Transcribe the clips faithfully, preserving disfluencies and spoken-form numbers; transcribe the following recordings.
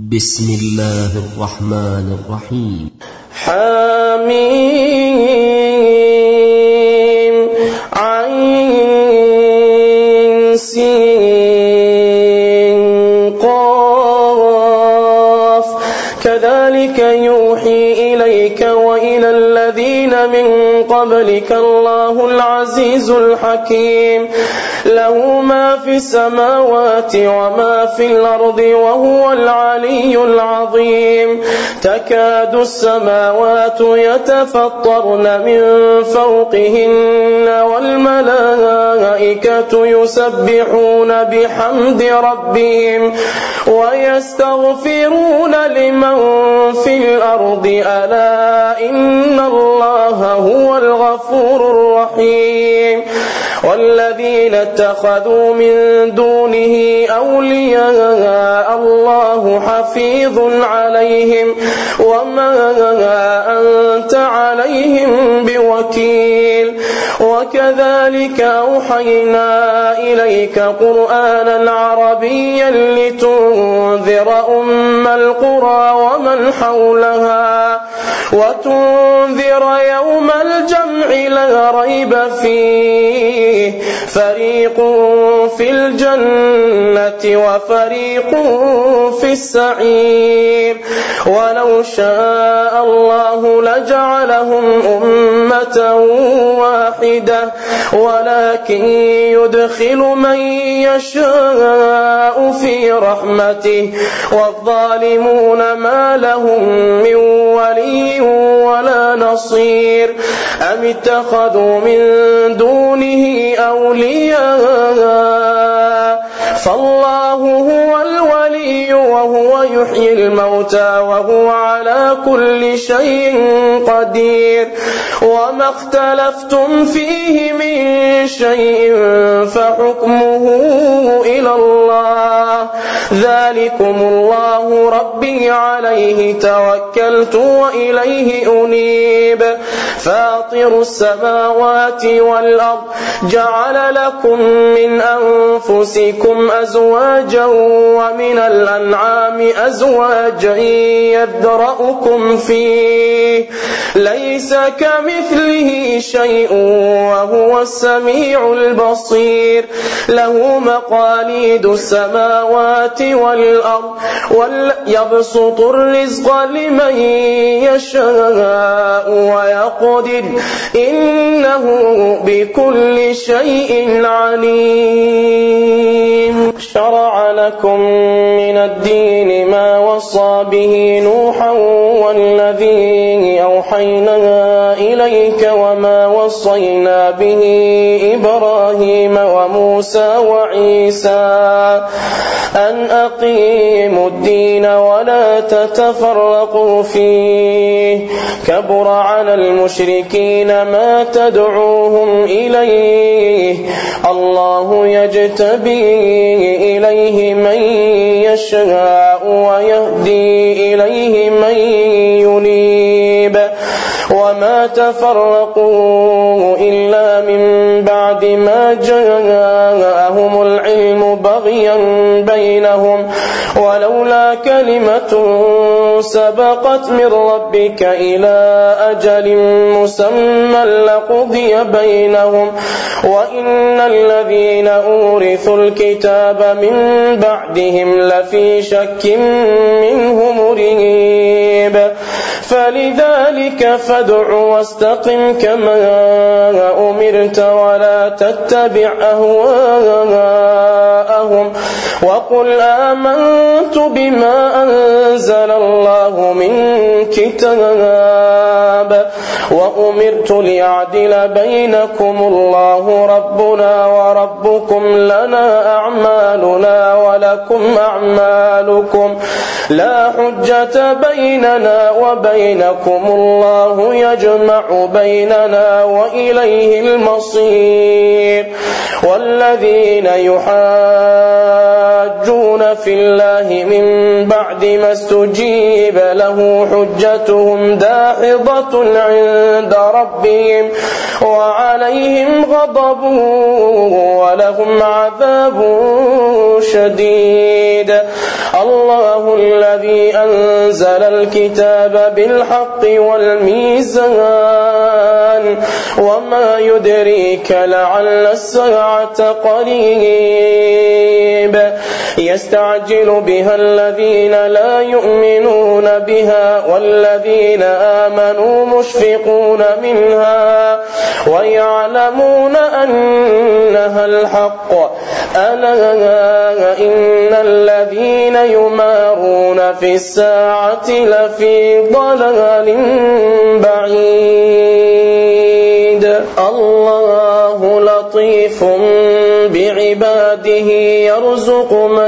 بسم الله الرحمن الرحيم. حميم عين سين قاف كذلك يوحي إليك وإلى الذين من قبلك الله العزيز الحكيم له ما في السماوات وما في الأرض وهو العلي العظيم تكاد السماوات يتفطرن من فوقهن والملائكة يسبحون بحمد ربهم ويستغفرون لمن في الأرض ألا إن الله هو الغفور الرحيم والذين اتخذوا من دونه أولياء الله حفيظ عليهم وما أنت عليهم بوكيل وكذلك أوحينا إليك قرآنا عربيا لتنذر أم القرى ومن حولها وتنذر يوم الجمع لا ريب فيه فريق في الجنة وفريق في السعير ولو شاء الله لجعلهم أمة واحدة ولكن يدخل من يشاء في رحمته والظالمون ما لهم من ولي ولا نصير أم اتخذوا من دونه أولياء فالله هو الولي وهو يحيي الموتى وهو على كل شيء قدير وما اختلفتم فيه من شيء فحكمه إلى الله ذلكم الله ربي عليه توكلت وإليه أنيب فاطر السماوات والأرض جعل لكم من أنفسكم أزواجا ومن الأنعام أزواجا يذرأكم فيه ليس كمثله شيء وهو السميع البصير له مقاليد السماوات والأرض يبسط الرزق لمن يشاء ويقدر إنه بكل شيء عليم شرع لكم من الدين ما وصى به نوحا والذي أوحينا إليك وما وصينا به إبراهيم وموسى وعيسى أن أقيموا الدين ولا تتفرقوا فيه كبر على المشركين ما تدعوهم إليه الله يجتبي إليه من يشاء ويهدي إليه من ينيب وما تفرقوا إلا من بعد ما جاءهم العلم بغيا بينهم ولولا كلمة سبقت من ربك إلى أجل مسمى لقضي بينهم وإن الذين أورثوا الكتاب من بعدهم لفي شك منه مريب فلذلك فادع واستقم كما أمرت ولا تتبع أهواءهم وقل آمنت بما أنزل الله من كتاب وأمرت ليعدل بينكم الله ربنا وربكم لنا أعمالنا ولكم أعمالكم لا حجة بيننا وبينكم الله يجمع بيننا وإليه المصير والذين يحاجون في الله من بعد ما استجيب له حجتهم داحضة عند ربهم وعليهم غضب ولهم عذاب شديد الله الذي أنزل الكتاب بالحق والميزان وما يدريك لعل الساعة قريب يستعجل بها الذين لا يؤمنون بها والذين آمنوا مشفقون منها ويعلمون أنها الحق ألا إن الذين يمارون في الساعة لفي ضلال بعيد الله لطيف بعباده يرزق من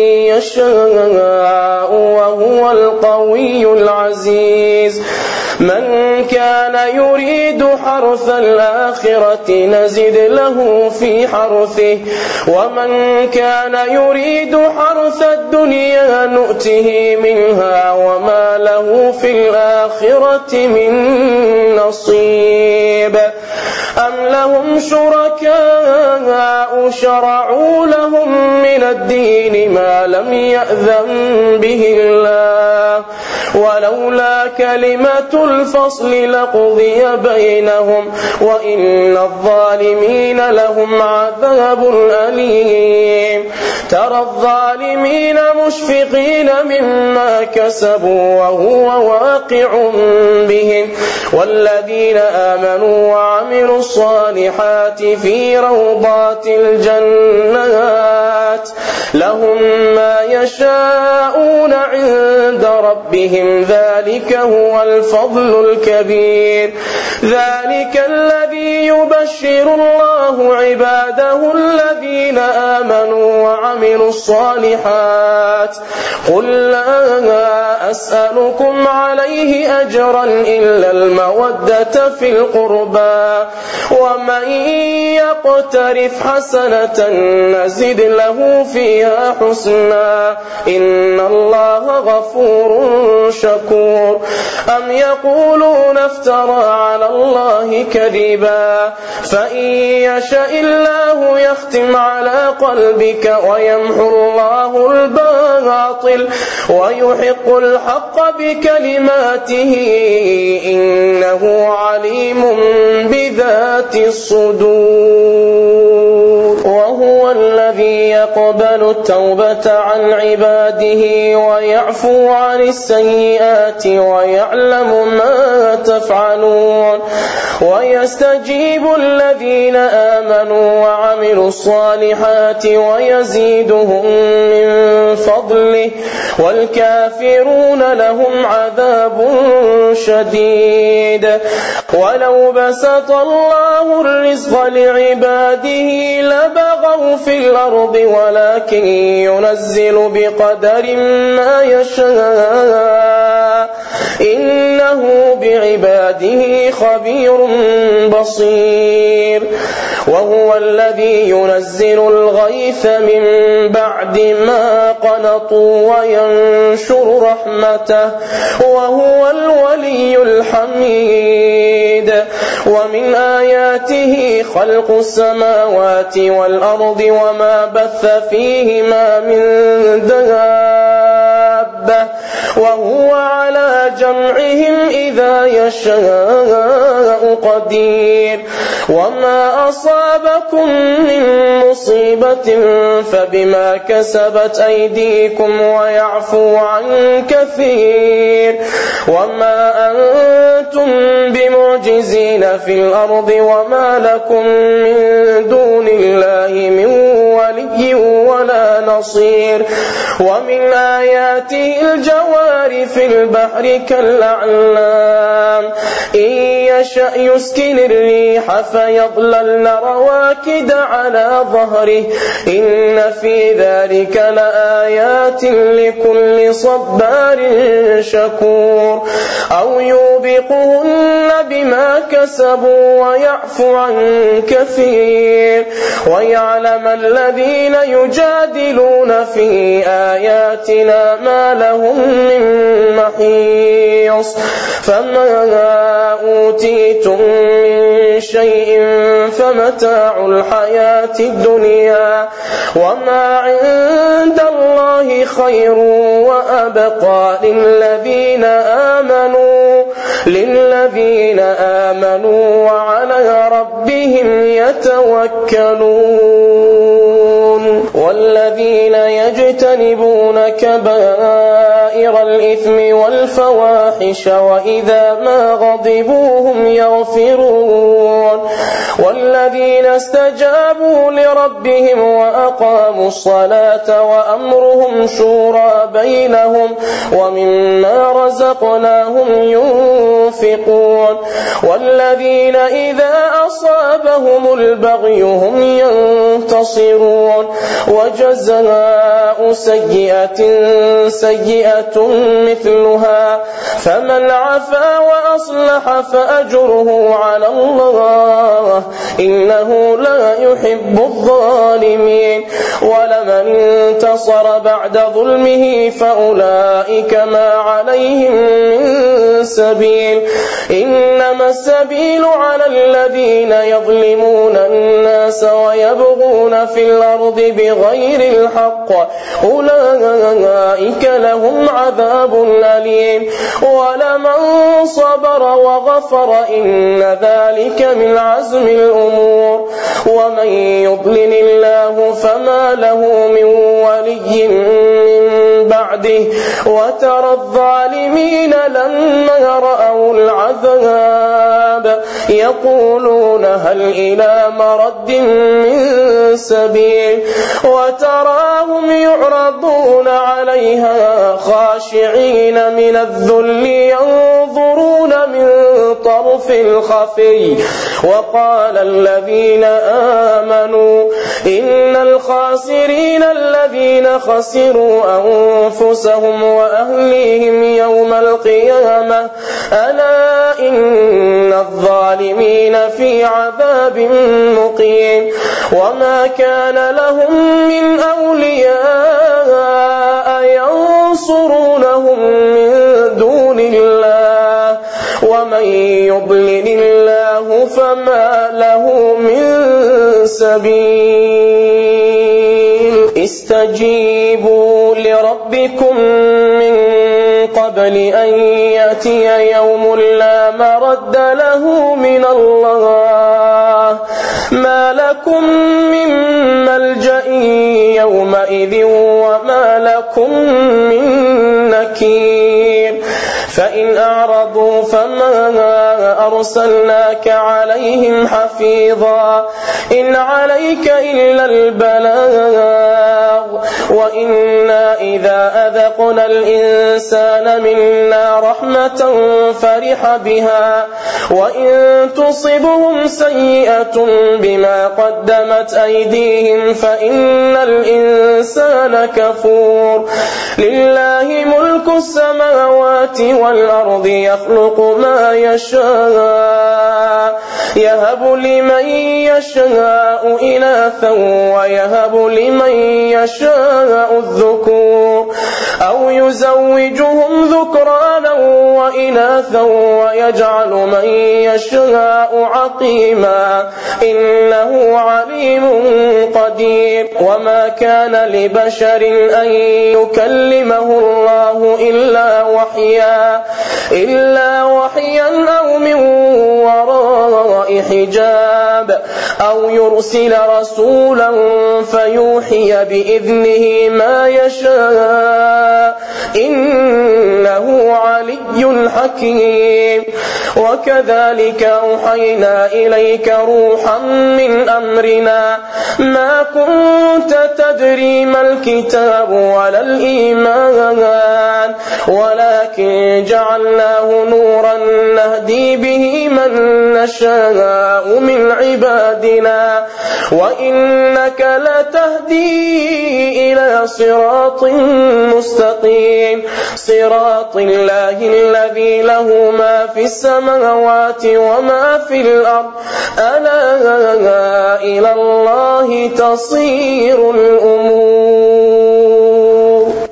يشاء وهو القوي العزيز من كان يريد حرث الآخرة نزد له في حرثه ومن كان يريد حرث الدنيا نؤته منها وما له في الآخرة من نصيب أم لهم شركاء شرعوا لهم من الدين ما لم يأذن به الله ولولا كلمة الفصل لقضي بينهم وإن الظالمين لهم عذاب أليم ترى الظالمين مشفقين مما كسبوا وهو واقع بهم والذين آمنوا وعملوا الصالحات في روضات الجنات لهم ما يشاءون عند ربهم ذلك هو الفضل الكبير ذلك الذي يبشر الله عباده الذين آمنوا وعملوا الصالحات قل لا أسألكم عليه أجرا إلا المودة في القربى ومن يقترف حسنة نزد له فيها حسنا إن الله غفور شكور أم يقولون افترى على الله كذبا فإن يشاء الله يختم على قلبك ويمحو الله الباطل ويحق الحق بكلماته إنه عليم بذات الصدور وهو الذي يقبل التوبة عن عباده ويعفو عن السيئات ويعلم ما تفعلون ويستجيب الذين آمنوا وعملوا الصالحات ويزيدهم من فضله والكافرون لهم عذاب شديد ولو بسط الله الرزق لعباده لبغوا في الأرض ولكن ينزل بقدر ما يشاء إنه بعباده خبير بصير وهو الذي ينزل الغيث من بعد ما قنطوا وينشر رحمته وهو الولي الحميد ومن آياته خلق السماوات والأرض وما بث فيهما من دابة وهو على جمعهم إذا يشاء قدير وما أصابكم من مصيبة فبما كسبت أيديكم ويعفو عن كثير وما أنتم بمعجزين في الأرض وما لكم من دون الله من ولي ولا نصير ومن آياته الجوار في البحر كالأعلام إن يشأ يسكن الريح فيظللن رواكد على ظهره إن في ذلك لآيات لكل صبار شكور أو يوبقهن بما كسبوا ويعفو عن كثير ويعلم الذين يجادلون في آياتنا ما لهم من محيص فما أوتيتم من شيء فمتاع الحياة الدنيا وما عند الله خير وأبقى للذين آمنوا للذين آمنوا وعلى ربهم يتوكلون والذين يجتنبون كبائر الإثم والفواحش وإذا ما غضبوا هم يغفرون والذين استجابوا لربهم وأقاموا الصلاة وأمرهم شورى بينهم ومما رزقناهم ينفقون والذين إذا أصابهم البغي هم ينتصرون وجزاء سيئة سيئة مثلها فمن عفا وأصلح فأجره على الله إنه لا يحب الظالمين ولمن انتصر بعد ظلمه فأولئك ما عليهم من سبيل إنما السبيل على الذين يظلمون الناس ويبغون في الأرض بغير الحق أولئك لهم عذاب أليم ولمن صبر وغفر إن ذلك من عزم الأمور ومن يضلل الله فما له من ولي من بعده وترى الظالمين لما رأوا العذاب يقولون هل إلى مرد من سبيل وتراهم يعرضون عليها خاشعين من الذل ينظرون من طرف خفي وقال الذين آمنوا إن الخاسرين الذين خسروا أنفسهم وأهليهم يوم القيامة ألا إن الظالمين في عذاب مقيم وما كان لهم من أولياء ينصرونهم من دون الله ومن يضلل الله فما له من سبيل استجيبوا لربكم من قبل أن يأتي يوم لا مرد له من الله ما لكم من ملجأ يومئذ وما لكم من نكير فإن أعرضوا فما أرسلناك عليهم حفيظا إن عليك إلا البلاغ وإنا إذا أذقنا الإنسان منا رحمة فرح بها وإن تصبهم سيئة بما قدمت أيديهم فإن الإنسان كفور لله ملك السماوات والأرض يخلق ما يشاء يهب لمن يشاء إناثا ويهب لمن يشاء الذكور أو يزوجهم ذكرانا وإناثا ويجعل من يشاء عقيما إنه عليم قدير وما كان لبشر أن يكلمه الله إلا وحيا إلا وحيا أو من وراء حجاب أو يرسل رسولا فيوحي بإذنه ما يشاء إنه علي حكيم وكذلك أوحينا إليك روحا من أمرنا ما كنت تدري ما الكتاب ولا الإيمان ولكن جعلناه نورا نهدي به من نشاء من عبادنا وإنك لتهدي إلى صراط مستقيم صراط الله الذي له ما في السماوات وما في الأرض ألا إلى الله تصير الأمور.